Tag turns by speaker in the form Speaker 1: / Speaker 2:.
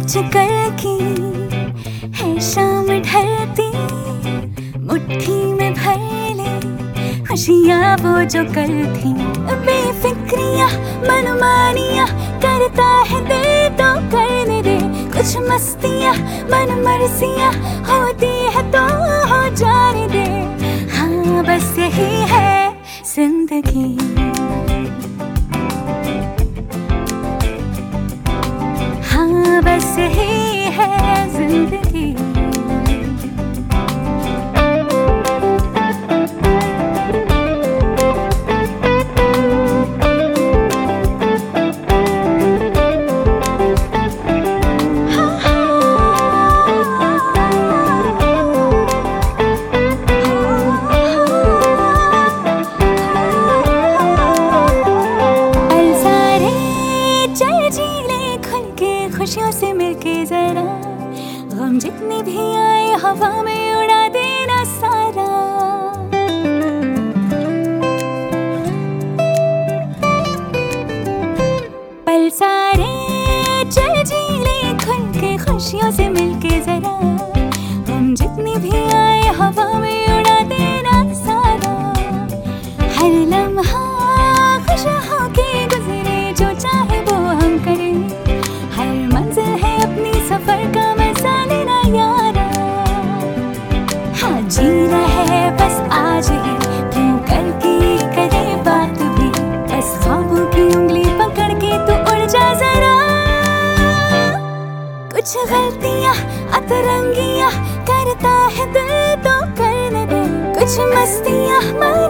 Speaker 1: आजकल की है शाम ढलती, मुट्ठी में भर ले खुशियाँ वो जो कल थी। बेफिक्रियाँ मनमानियाँ करता है दिल तो करने दे, कुछ मस्तियाँ मन मर्जियाँ होती है तो हो जाने दे। हाँ बस यही है जिंदगी। हाँ बस यही है जिंदगी। खुशियों से मिलके जरा गम जितने भी आए हवा में उड़ा देना सारा। पल सारे चल जी ले खुल के खुशियों से मिलके जरा गम जितने भी आए हवा में उड़ा देना सारा। हर लम्हा खुश होके गुजरे जो चाहे वो हम करें, सफर का मजा लेना यारा। हाँ जीना है बस आज ही, क्यों कल की करे बात भी, बस ख्वाबों की उंगली पकड़ के तू उड़ जा जरा। कुछ गलतियाँ अतरंगियाँ करता है दिल तो करने दे, कुछ मस्तियाँ